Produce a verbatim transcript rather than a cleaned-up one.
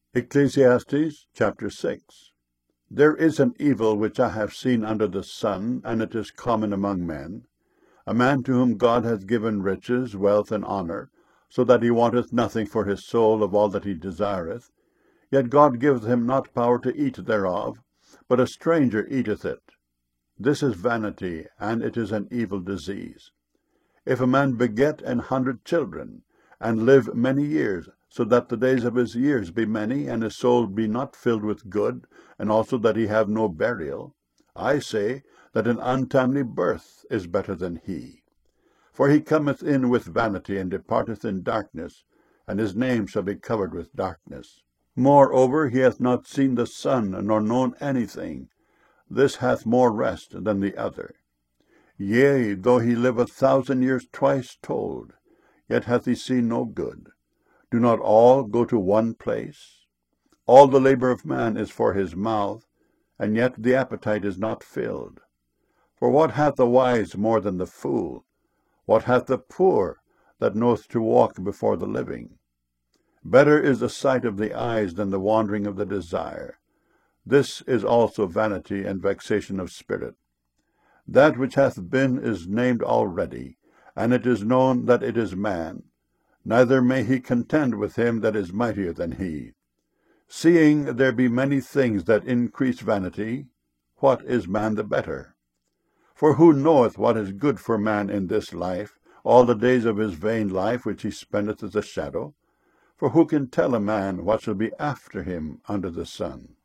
Ecclesiastes chapter six. There is an evil which I have seen under the sun, and it is common among men, a man to whom God hath given riches, wealth, and honour, so that he wanteth nothing for his soul of all that he desireth. Yet God giveth him not power to eat thereof, but a stranger eateth it. This is vanity, and it is an evil disease. If a man beget an hundred children, and live many years, so that the days of his years be many, and his soul be not filled with good, and also that he have no burial, I say that an untimely birth is better than he. For he cometh in with vanity, and departeth in darkness, and his name shall be covered with darkness. Moreover, he hath not seen the sun, nor known anything. This hath more rest than the other. Yea, though he live a thousand years twice told, yet hath he seen no good. Do not all go to one place? All the labor of man is for his mouth, and yet the appetite is not filled. For what hath the wise more than the fool? What hath the poor that knoweth to walk before the living? Better is the sight of the eyes than the wandering of the desire. This is also vanity and vexation of spirit. That which hath been is named already, and it is known that it is man. Neither may he contend with him that is mightier than he. Seeing there be many things that increase vanity, what is man the better? For who knoweth what is good for man in this life, all the days of his vain life which he spendeth as a shadow? For who can tell a man what shall be after him under the sun?